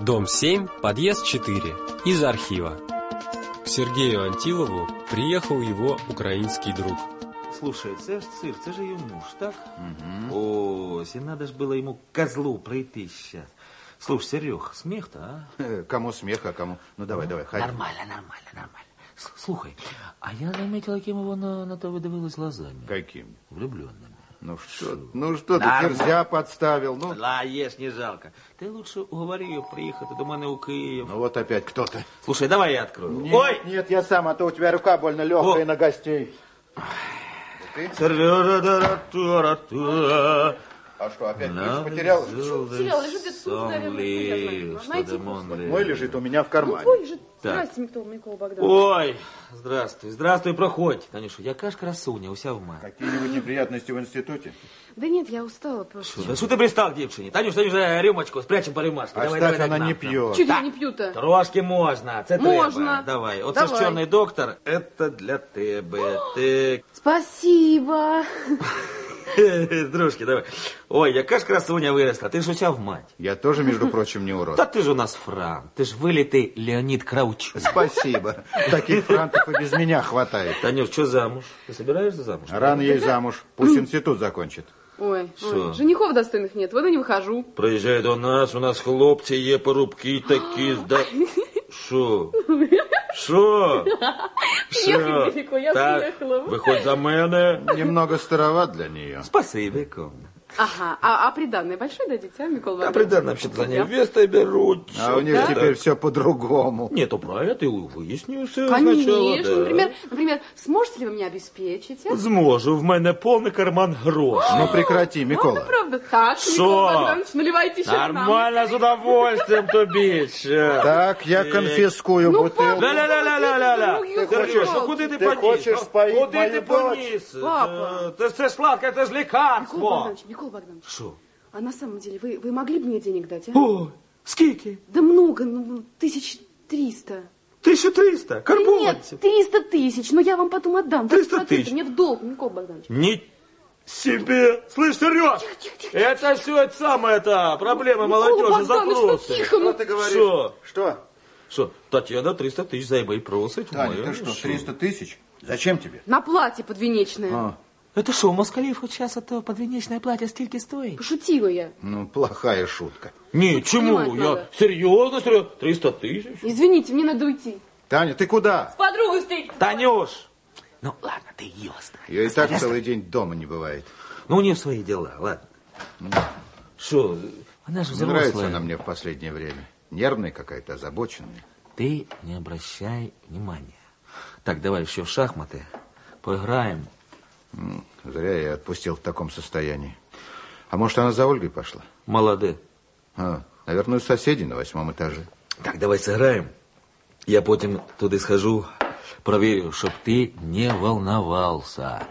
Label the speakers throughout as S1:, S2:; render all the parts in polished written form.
S1: Дом 7, подъезд 4. Из архива. К Сергею Антилову приехал его украинский друг.
S2: Слушай, це ж цирк, це ж ее муж, так? Угу. Ось, и надо ж было ему козлу пройти сейчас. Слушай, Серег, смех-то, а?
S3: Кому смех, а кому... Ну, давай, ходи.
S2: Нормально. Слухай, а я заметил, каким его на то выдавилось глазами.
S3: Каким?
S2: Влюбленными.
S3: Ну что ты Ферзя подставил? Ну,
S2: Лаешь, не жалко. Ты лучше уговори ее приехать до мене у Киев.
S3: Ну вот опять кто-то.
S2: Слушай, давай я открою.
S3: Нет, я сам, а то у тебя рука больно легкая на гостей. А что, опять ключ потерял?
S4: Потерял, лежит где-то тут, наверное. Найти
S3: мой лежит у меня в кармане.
S4: Твой лежит. Здравствуйте, Микола Богданович.
S2: Ой, здравствуй, проходь. Танюша, яка ж красуня, уся в мене.
S3: Какие-нибудь неприятности в институте?
S4: Да нет, я устала просто.
S2: Да что ты пристал к девчине? Танюша, рюмочку, спрячем по рюмашке.
S3: Оставь, она не пьет.
S4: Чего я не пью-то?
S2: Трошки можна, це
S4: Можно.
S2: треба. Давай, оце ж чорний доктор, это для тебе. Ти...
S4: Спасибо.
S2: Дружки, давай. Ой, яка ж красуня виросла, ти ж уся в мать.
S3: Я тоже, между прочим, не урод.
S2: Да ты же у нас Франк, ты ж вылитый Леонид Кравчук.
S3: Спасибо. Таких франков и без меня хватает.
S2: Танюш, что замуж? Ты собираешься замуж?
S3: Рано ей замуж. Пусть институт закончит.
S4: Ой, женихов достойных нет, вот и не выхожу.
S2: Приезжай до нас, у нас хлопці є, порубки такі, Шо?
S4: Ехать далеко, я приехала.
S2: Виходь за мене.
S3: Немного староват для нее.
S2: Спасибо,
S4: Ага, а приданное большое дадите, а, Микола Богданович?
S2: А приданное вообще-то за невестой берут.
S3: А у них теперь все по-другому.
S2: Нет, про это и выясню все
S4: Конечно,
S2: сначала,
S4: например, сможете ли вы меня обеспечить?
S2: Зможу, в мене повний карман грошей.
S3: Ну прекрати, Микола.
S4: Ну, правда. Так, Микола Богданович, наливайте еще к нам.
S2: Нормально, с удовольствием тобі.
S3: Так, я конфискую бутылку.
S2: Ля-ля-ля-ля-ля-ля. Сереж, ну куди ти поніс?
S3: Хочеш споїть
S2: Куди
S3: мою
S2: ти
S3: дочь?
S2: поніс?
S4: Папа.
S2: Це сладке, це ж лікарство.
S4: Микола Богданович.
S2: Что?
S4: А на самом деле, вы могли бы мне денег дать, а?
S2: О, скільки?
S4: Да много, 1300.
S2: 1300?
S4: Да
S2: Карбованцев?
S4: нет, 300 тысяч, но я вам потом отдам.
S2: 300
S4: 20%
S2: тысяч?
S4: мне в долг, Микола Богданович.
S2: Ни себе! Слышь, Сереж, это все это самое, это проблема молодежи, запросы.
S4: Тихо,
S3: Что ты говоришь?
S2: Что? Что? Татьяна 300 тысяч займы просить.
S3: Таня, ты что, 300 тысяч? Зачем тебе?
S4: На платье подвенечное.
S2: Это что, у москалей хоть сейчас это подвенечное платье стільки стоит?
S4: Пошутила я.
S3: Ну, плохая шутка.
S2: Ничему,
S4: Понимать
S2: я
S4: надо.
S2: серьезно, 300 тысяч.
S4: Извините, мне надо уйти.
S3: Таня, ты куда?
S4: С подругой встретиться.
S2: Танюш! Ну, ладно, ты ее оставь.
S3: Ее и так целый день дома не бывает.
S2: Ну, у нее свои дела, ладно. Что, она же
S3: Не
S2: взрослая.
S3: нравится она мне в последнее время. Нервная какая-то, озабоченная.
S2: Ты не обращай внимания. Так, давай еще в шахматы. Поиграем.
S3: Зря я отпустил в таком состоянии. А может, она за Ольгой пошла?
S2: Молодые.
S3: Наверное, у соседей на 8 этаже.
S2: Так, давай сыграем. Я потом туда схожу, проверю, чтоб ты не волновался.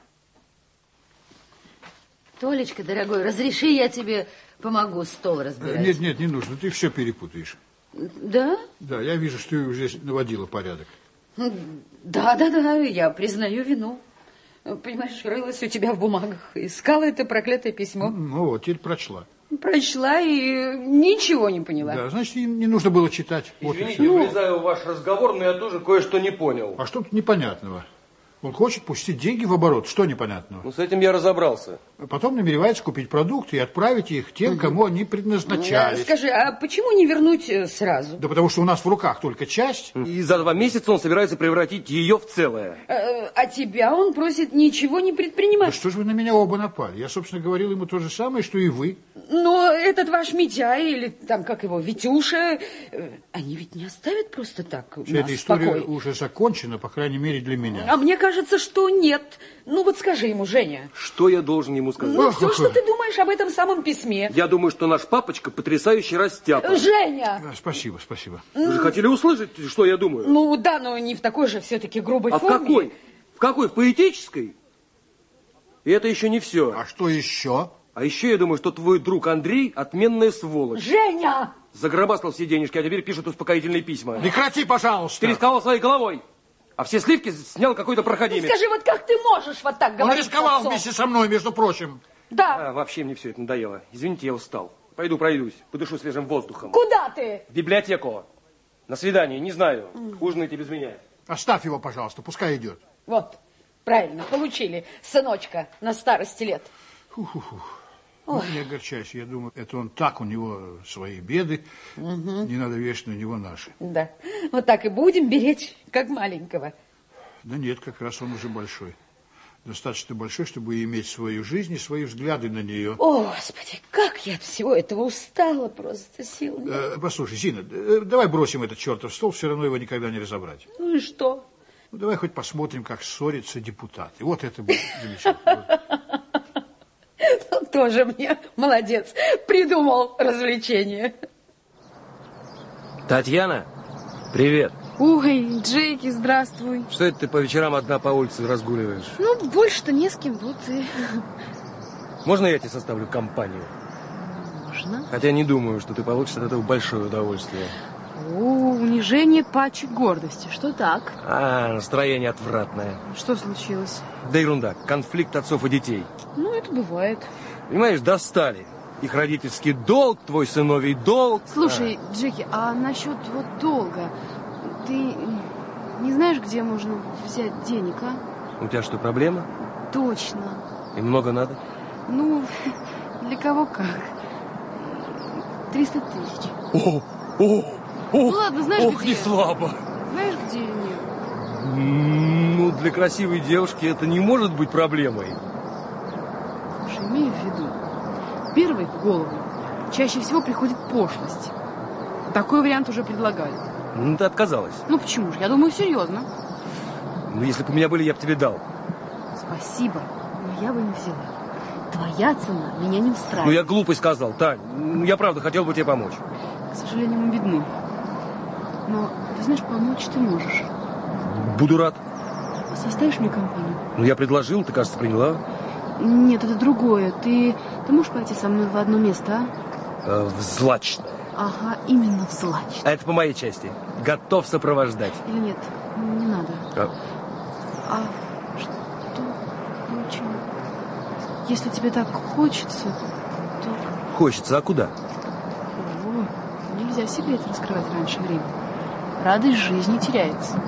S5: Толечка, дорогой, разреши, я тебе помогу стол разбирать.
S6: Нет, не нужно, ты все перепутаешь.
S5: Да?
S6: Да, я вижу, что ты уже наводила порядок.
S5: Да, я признаю вину. Понимаешь, рылась у тебя в бумагах, искала это проклятое письмо.
S6: Ну вот, теперь прочла.
S5: Прочла и ничего не поняла.
S6: Да, значит, не нужно было читать.
S7: Извините, вот влезаю в ваш разговор, но я тоже кое-что не понял.
S6: А что тут непонятного? Он хочет пустить деньги в оборот. Что непонятного?
S7: Ну, с этим я разобрался.
S6: Потом намеревается купить продукты и отправить их тем, кому они предназначались.
S5: Скажи, а почему не вернуть сразу?
S6: Да потому что у нас в руках только часть.
S7: И за 2 месяца он собирается превратить ее в целое.
S5: А тебя он просит ничего не предпринимать.
S6: Да что же вы на меня оба напали? Я, собственно, говорил ему то же самое, что и вы.
S5: Но этот ваш Митя или там, как его, Витюша, они ведь не оставят просто так нас
S6: Эта история
S5: в покое.
S6: уже закончена, по крайней мере, для меня.
S5: А мне кажется, что нет. Ну вот скажи ему, Женя.
S7: Что я должен ему сказать?
S5: Ну, все, что ты думаешь об этом самом письме.
S7: Я думаю, что наш папочка потрясающий растяпа.
S5: Женя!
S6: Спасибо.
S7: Вы же хотели услышать, что я думаю?
S5: Ну да, но не в такой же все-таки грубой
S7: А в
S5: форме.
S7: какой? В какой? В поэтической? И это еще не все.
S6: А что еще?
S7: А еще я думаю, что твой друг Андрей отменная сволочь.
S5: Женя!
S7: Загробастал все денежки, а теперь пишет успокоительные письма.
S6: Прекрати, пожалуйста.
S7: Ты рисковал своей головой. А все сливки снял какой-то проходимец.
S5: Скажи, вот как ты можешь вот так
S6: Он
S5: говорить с
S6: рисковал
S5: отцом?
S6: вместе со мной, между прочим.
S5: Да.
S7: Вообще мне все это надоело. Извините, я устал. Пойду пройдусь, подышу свежим воздухом.
S5: Куда ты?
S7: В библиотеку. На свидание, не знаю. Ужинайте без меня.
S6: Оставь его, пожалуйста, пускай идет.
S5: Вот, правильно, получили сыночка на старости лет.
S6: Ну, не огорчайся, я думаю, это он так, у него свои беды, не надо вешать на него наши.
S5: Да, вот так и будем беречь, как маленького.
S6: Да нет, как раз он уже большой. Достаточно большой, чтобы иметь свою жизнь и свои взгляды на нее.
S5: О, Господи, как я от всего этого устала, просто сил нет.
S6: Послушай, Зина, давай бросим этот чертов стол, все равно его никогда не разобрать.
S5: Ну и что?
S6: Ну, давай хоть посмотрим, как ссорятся депутаты. Вот это будет замечательно.
S5: Ну, тоже мне молодец, придумал развлечение.
S7: Татьяна, привет.
S4: Ой, Джеки, здравствуй.
S7: Что это ты по вечерам одна по улице разгуливаешь?
S4: Ну, больше-то не с кем, вот и...
S7: Можно я тебе составлю компанию?
S4: Можно.
S7: Хотя не думаю, что ты получишь от этого большое удовольствие.
S4: О, унижение пачек гордости. Что так?
S7: Настроение отвратное.
S4: Что случилось?
S7: Да ерунда, конфликт отцов и детей.
S4: Ну, это бывает.
S7: Понимаешь, достали. Их родительский долг, твой сыновий долг.
S4: Слушай, Джеки, а насчет вот долга... Ты не знаешь, где можно взять денег, а?
S7: У тебя что, проблема?
S4: Точно.
S7: И много надо?
S4: Ну, для кого как. 300 тысяч. Ну ладно, знаешь где?
S7: Не слабо.
S4: Знаешь, где нет?
S7: Ну, для красивой девушки это не может быть проблемой.
S4: Слушай, имей в виду, первой в голову чаще всего приходит пошлость. Такой вариант уже предлагали.
S7: Ну, ты отказалась.
S4: Ну, почему же? Я думаю, серьезно.
S7: Ну, если бы у меня были, я бы тебе дал.
S4: Спасибо, но я бы не взяла. Твоя цена меня не устраивает.
S7: Ну, я глупость сказал, Тань. Я правда хотел бы тебе помочь.
S4: К сожалению, мы бедны. Но, ты знаешь, помочь ты можешь.
S7: Буду рад.
S4: Составишь мне компанию?
S7: Ну, я предложил, ты, кажется, приняла.
S4: Нет, это другое. Ты можешь пойти со мной в одно место, а?
S7: В Злачное.
S4: Ага, именно в Злачное.
S7: А это по моей части. Готов сопровождать.
S4: Или нет, не надо. А что? Почему? Если тебе так хочется, то...
S7: Хочется, а куда?
S4: О, нельзя себе это раскрывать раньше времени. Радость жизни теряется.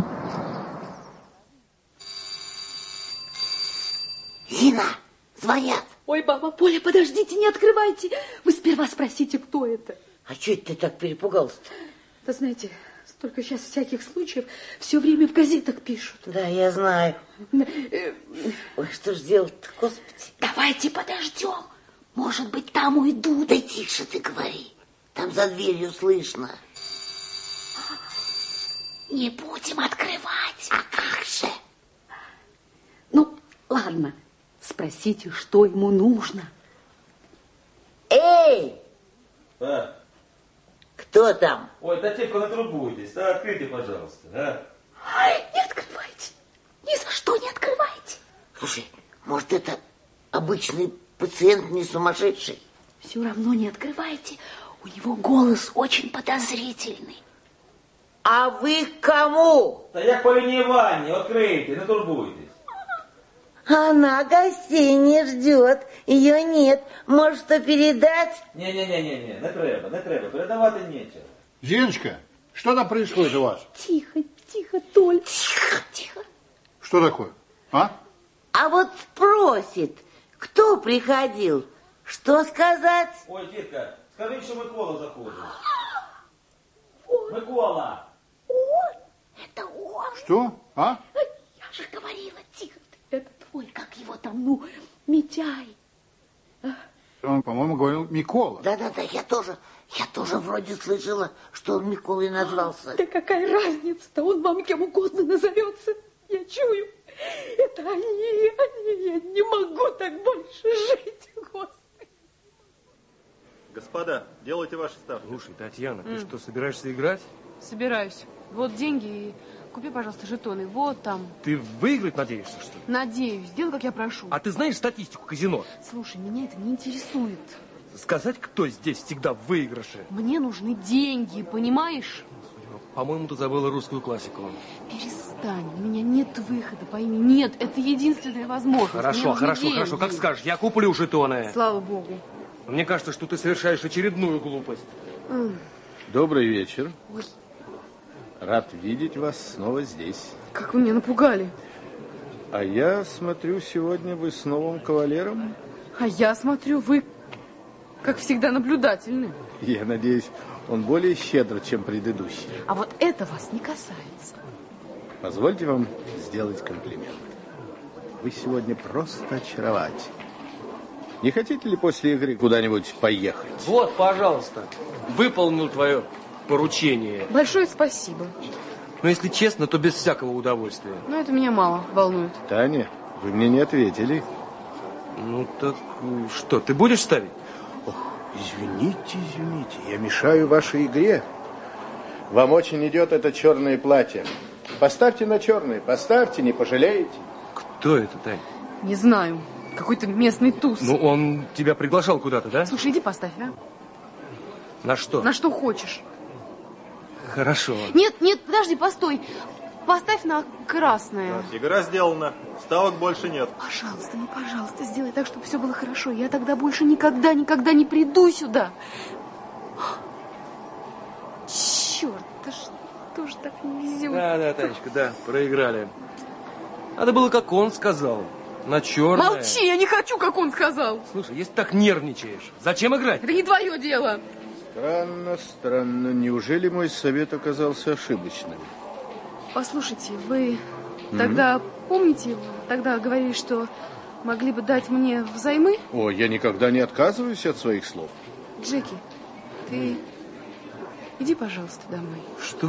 S8: Зина, звонят.
S5: Ой, баба Поля, подождите, не открывайте. Вы сперва спросите, кто это.
S8: А что это ты так перепугался-то?
S5: Да знаете, столько сейчас всяких случаев, все время в газетах пишут.
S8: Да, я знаю. Ой, что ж делать-то, Господи?
S5: Давайте подождем. Может быть, там уйдут.
S8: Да тише ты говори. Там за дверью слышно.
S5: Не будем открывать.
S8: А как же?
S5: Ну, ладно, спросите, что ему нужно.
S8: Эй!
S2: А?
S8: Кто там?
S2: Ой, да типа на трубу здесь. Да, откройте, пожалуйста. А?
S5: Ай, не открывайте. Ни за что не открывайте.
S8: Слушай, может, это обычный пациент, не сумасшедший?
S5: Все равно не открывайте. У него голос очень подозрительный.
S8: А вы к кому?
S2: Да я к Полине Ивановне, откройте, не турбуйтесь.
S8: Она гостей не ждет. Ее нет. Может, что передать?
S2: Не треба, передавати нечего.
S6: Зиночка, что там происходит у вас?
S5: Тихо, тихо, Толь.
S8: Тихо.
S6: Что такое? А?
S8: А вот спросит, кто приходил, что сказать?
S2: Ой, детка, скажи, что Микола заходит. Микола!
S5: Он? Это он?
S6: Что? А?
S5: Я же говорила, тихо ты. Это твой, как его там, ну, Митяй.
S6: Он, по-моему, говорил Микола.
S8: Да-да-да, я тоже вроде слышала, что он Миколой назвался.
S5: Да какая разница-то, он вам кем угодно назовется. Я чую, это они, я не могу так больше жить, Господи.
S9: Господа, делайте ваши ставки.
S7: Слушай, Татьяна, ты что, собираешься играть?
S4: Собираюсь. Вот деньги и купи, пожалуйста, жетоны. Вот там.
S7: Ты выиграть надеешься, что ли?
S4: Надеюсь. Сделай, как я прошу.
S7: А ты знаешь статистику казино?
S4: Слушай, меня это не интересует.
S7: Сказать, кто здесь всегда в выигрыше?
S4: Мне нужны деньги, понимаешь?
S7: По-моему, ты забыла русскую классику.
S4: Перестань, у меня нет выхода, пойми. Нет, это единственная возможность.
S7: Хорошо,
S4: Мне нужны
S7: хорошо,
S4: деньги.
S7: хорошо, как скажешь, я куплю жетоны.
S4: Слава богу.
S7: Мне кажется, что ты совершаешь очередную глупость.
S3: Добрый вечер.
S4: Ой.
S3: Рад видеть вас снова здесь.
S4: Как вы меня напугали.
S3: А я смотрю, сегодня вы с новым кавалером.
S4: А я смотрю, вы, как всегда, наблюдательны.
S3: Я надеюсь, он более щедр, чем предыдущий.
S4: А вот это вас не касается.
S3: Позвольте вам сделать комплимент. Вы сегодня просто очаровательны. Не хотите ли после игры куда-нибудь поехать?
S7: Вот, пожалуйста, выполнил твое поручение.
S4: Большое спасибо.
S7: Но если честно, то без всякого удовольствия.
S4: Но это меня мало волнует.
S3: Таня, вы мне не ответили.
S7: Ну так что, ты будешь ставить?
S3: Ох, извините, я мешаю вашей игре. Вам очень идет это черное платье. Поставьте на черное, поставьте, не пожалеете.
S7: Кто это, Тань?
S4: Не знаю. Какой-то местный туз.
S7: Ну, он тебя приглашал куда-то, да?
S4: Слушай, иди поставь, а?
S7: На что?
S4: На что хочешь.
S7: Хорошо.
S4: Нет, подожди, постой. Поставь на красное.
S9: Так, игра сделана. Ставок больше нет.
S4: Пожалуйста, пожалуйста, сделай так, чтобы все было хорошо. Я тогда больше никогда не приду сюда. Черт, да что ж так не везет?
S7: Да, Танечка, да, проиграли. Надо было, как он сказал, на черное.
S4: Молчи, я не хочу, как он сказал.
S7: Слушай, если так нервничаешь, зачем играть?
S4: Это не твое дело.
S3: Странно. Неужели мой совет оказался ошибочным?
S4: Послушайте, вы тогда помните, тогда говорили, что могли бы дать мне взаймы?
S3: О, я никогда не отказываюсь от своих слов.
S4: Джеки, ты иди, пожалуйста, домой.
S7: Что?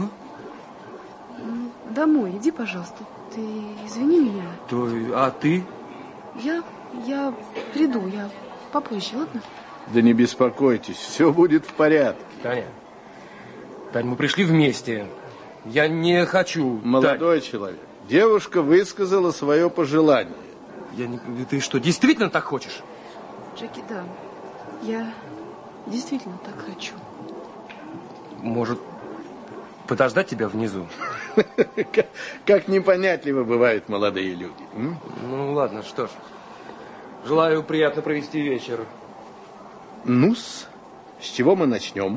S4: Домой, иди, пожалуйста. Ты извини меня.
S7: А ты?
S4: Я приду, я попозже, ладно?
S3: Да не беспокойтесь, все будет в порядке.
S7: Таня, мы пришли вместе. Я не хочу...
S3: Молодой человек, девушка высказала свое пожелание.
S7: Ты что, действительно так хочешь?
S4: Джеки, да. Я действительно так хочу.
S7: Может, подождать тебя внизу?
S3: Как непонятливо бывают молодые люди.
S7: Ну, ладно, что ж. Желаю приятно провести вечер.
S3: Ну-с, с чего мы начнем?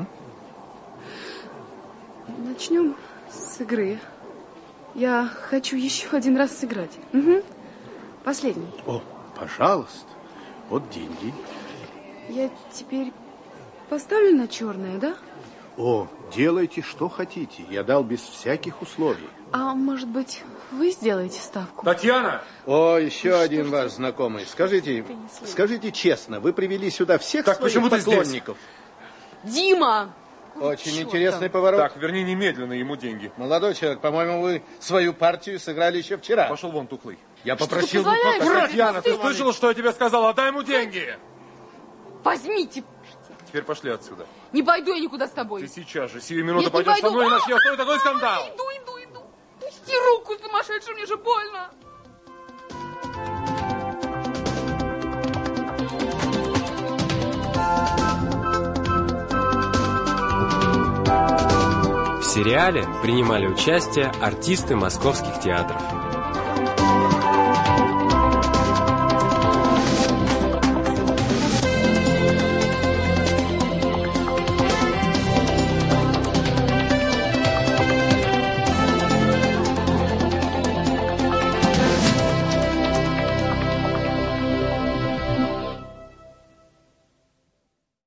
S4: Начнем с игры. Я хочу еще один раз сыграть. Угу. Последний.
S3: О, пожалуйста. Вот деньги.
S4: Я теперь поставлю на черное, да?
S3: О, делайте, что хотите. Я дал без всяких условий.
S4: А может быть, вы сделаете ставку?
S7: Татьяна!
S3: О, еще один ваш знакомый. Скажите честно, вы привели сюда всех своих поклонников?
S4: Дима!
S3: Очень интересный поворот.
S9: Так, верни немедленно ему деньги.
S3: Молодой человек, по-моему, вы свою партию сыграли еще вчера.
S9: Пошел вон, тухлый.
S3: Я попросил...
S9: Татьяна, ты слышала, что я тебе сказал? Отдай ему деньги!
S4: Возьмите!
S9: Теперь пошли отсюда.
S4: Не пойду я никуда с тобой.
S9: Ты сейчас же, сию минуту
S4: Нет,
S9: пойдешь
S4: не
S9: со мной и
S4: пойду.
S9: начнешь такой скандал.
S4: Иду. Пусти руку, сумасшедший, мне же больно.
S1: В сериале принимали участие артисты московских театров.